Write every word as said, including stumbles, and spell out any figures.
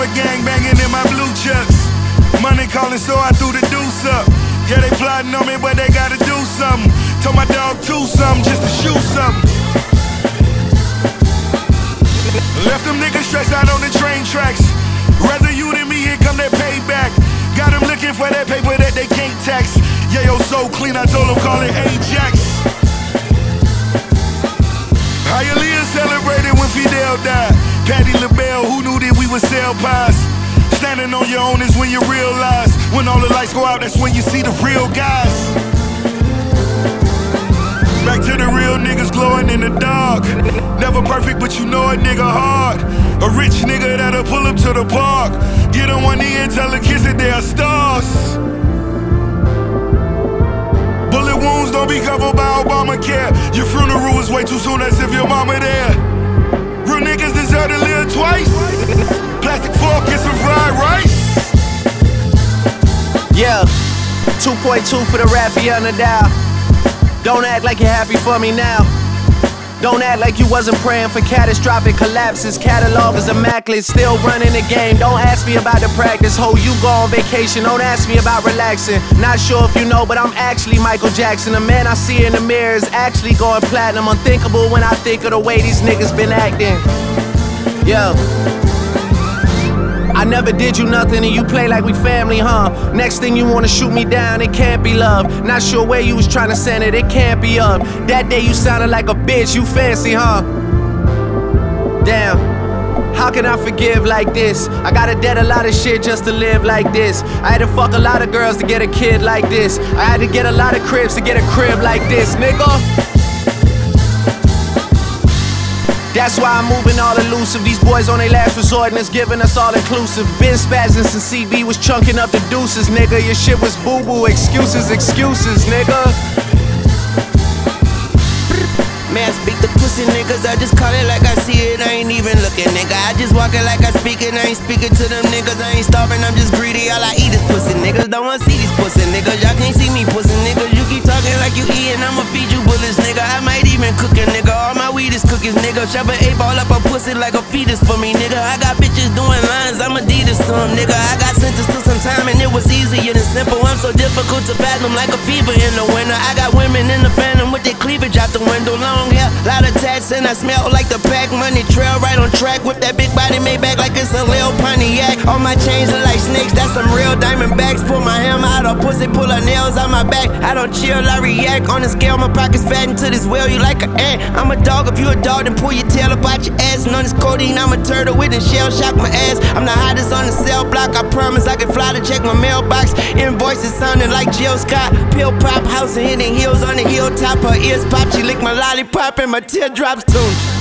boy gang banging in my blue chucks. Money calling, so I threw the deuce up. Yeah, they plotting on me, but they gotta do something. Told my dog to something just to shoot something. Left them niggas stretched out on the train tracks. Rather you than me, here come that payback. Got them looking for that paper that they can't tax. Yeah, yo, so clean, I told them call it Ajax. Hialeah celebrated when Fidel died. Patti LaBelle, who knew that we would sell pies? Standing on your own is when you realize. When all the lights go out, that's when you see the real guys. Back to the real niggas glowing in the dark. Never perfect, but you know a nigga hard. A rich nigga that'll pull up to the park. Get on one knee and tell the kids that they are stars. Bullet wounds don't be covered by Obamacare. Your funeral was way too soon, as if your mama there. Real niggas deserve to live twice. Plastic fork and some fried rice. Yeah, two point two for the Rafael Nadal. Don't act like you're happy for me now. Don't act like you wasn't praying for catastrophic collapses. Catalog is immaculate, still running the game. Don't ask me about the practice. Ho, you go on vacation, don't ask me about relaxing. Not sure if you know, but I'm actually Michael Jackson. The man I see in the mirror is actually going platinum. Unthinkable when I think of the way these niggas been acting. Yo, I never did you nothing and you play like we family, huh? Next thing you wanna shoot me down, it can't be love. Not sure where you was trying to send it, it can't be up. That day you sounded like a bitch, you fancy, huh? Damn, how can I forgive like this? I gotta debt a lot of shit just to live like this. I had to fuck a lot of girls to get a kid like this. I had to get a lot of cribs to get a crib like this, nigga. That's why I'm moving all elusive. These boys on their last resort and it's giving us all inclusive. Been spazzing since C B was chunking up the deuces, nigga. Your shit was boo-boo, excuses, excuses, nigga. Man, speak the pussy niggas, I just call it like I see it, I ain't even looking, nigga. I just walk it like I speak it, I ain't speaking to them niggas. I ain't starving, I'm just greedy, all I eat is pussy niggas. Don't wanna see these pussy niggas, y'all can't see me pussy niggas. You keep talking like you eating, I'ma feed you bullets, nigga. I might even cook a nigga, all my weed is cookies, nigga. Shove an eight ball up a pussy like a fetus for me, nigga. I got bitches doing lines, I'm Adidas to them, nigga. I got sentenced to some time and it was easier than simple. I'm so difficult to fathom like a fever in the winter. I got women in the phantom with their cleavage out the window. Long hair, lot of tats, and I smell like the pack money trail. Right on track with that big body made back like it's a Lil Pontiac. All my chains are like snakes, that's some real diamond backs. Pull my hammer out of pussy, pull her nails out my back. I don't chill, I react. On the scale, my pockets fat into this well, you like an ant. I'm a dog, if you a dog, then pull your tail up out your ass. And on this codeine, I'm a turtle with a shell shock my ass. I'm the hottest on the cell block, I promise I can fly to check my mailbox. Invoices sounding like Jill Scott. Pill pop, house and hitting heels on the hilltop. Her ears pop, she lick my lollipop and my teardrops too.